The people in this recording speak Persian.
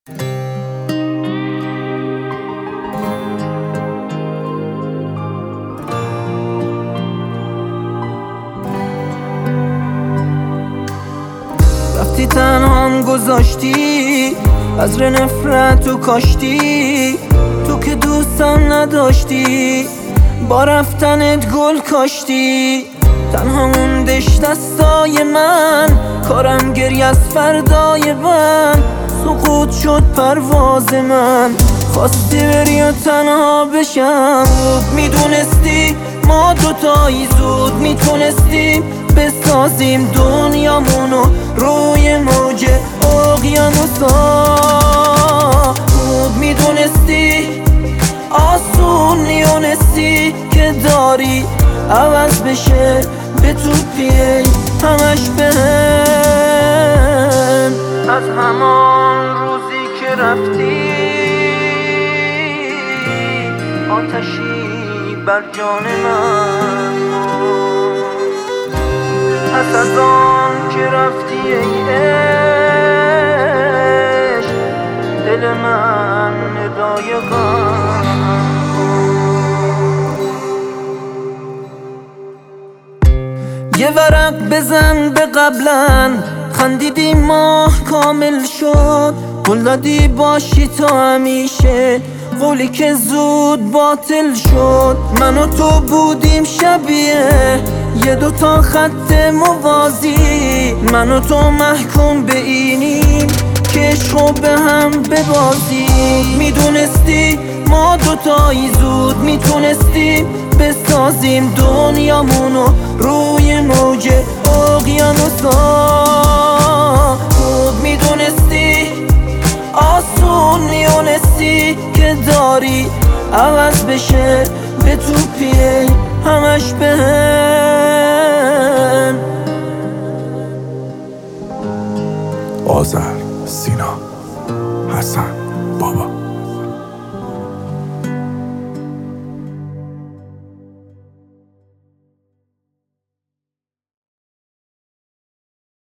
رفتی تنهام گذاشتی، بذر نفرت و کاشتی. تو که دوستم نداشتی، با رفتنت گل کاشتی. تنها موندش دستای من، کارم گریه از فردای من. سقوط شد پرواز من، خواستی بری و تنها بشم. میدونستی ما دوتایی زود میتونستیم بسازیم دنیامونو روی موج اقیانوسا. میدونستی آسون نیونستی که داری عوض بشه به تو پیه همش بهم. از همان روزی که رفتی آتشی بر جان من. پس از آن که رفتی ای عشق، دل من ندای غم. یه ورق بزن به قبلن، خندیدی ماه کامل شد. قول دادی باشی تا همیشه، قولی که زود باطل شد. من و تو بودیم شبیه یه دوتا خط موازی. من و تو محکوم به اینیم که عشقو به هم ببازیم. میدونستی ما دوتایی زود میتونستیم بسازیم دنیامونو روی موج اقیانوسا. میدونستی آسون نیونستی که داری عوض بشه به تو پیه همش بهم. آذر، سینا، حسن، بابا.